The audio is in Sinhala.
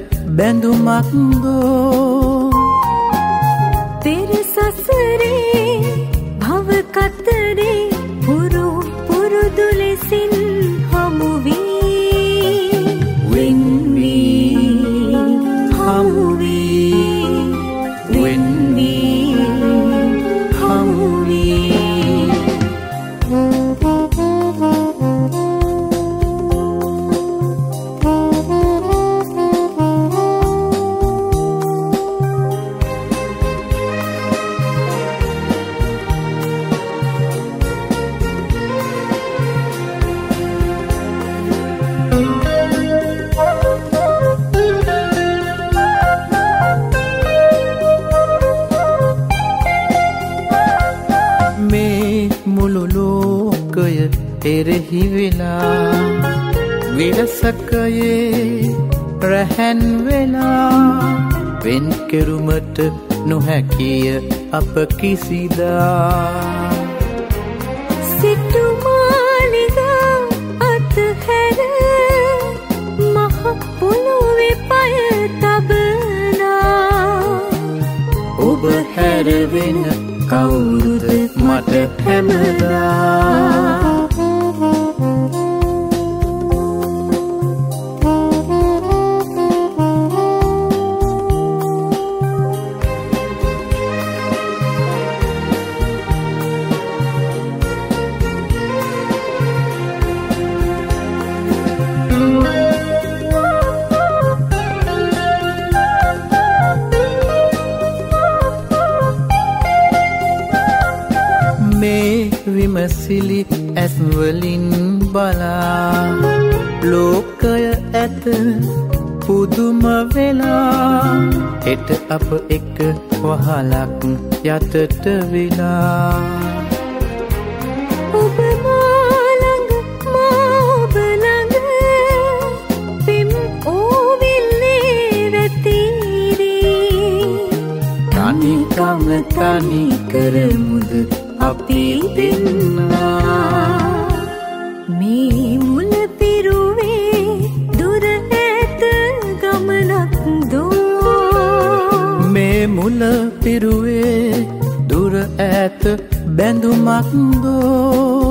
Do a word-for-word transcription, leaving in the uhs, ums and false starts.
බැඳුමක් දෝ පෙර සසරේ භව කතරේ පුරු පුරුදු ලෙසින් හමු වී වෙන් වී හමු වී වෙන් වී හමු වී එරෙහි වෙලා විරසකයේ රැහැන් වෙලා වෙන් කෙරුමට නොහැකිය අප කිසිදා සිටු මාලිගා අතහැර මහ පොළොවේ පය තබනා ඔබ හැර වෙන කවුරුද මට හැමදා විමසිලි ඇස්වලින් බලා ලෝකය ඇත පුදුම වෙලා හෙට අප එක වහලක් යටට වෙලා ඔබ මාළඟ මා ඔබ ළඟ පිම් ඕවිල්ලේ වැතිරී තනිකම තනි කරමුද අපි දෙන්නා මේ මුල පිරුවේ දුර ඇත ගමනක් දෝ මේ මුල පිරුවේ දුර ඇත බැඳුමක් දෝ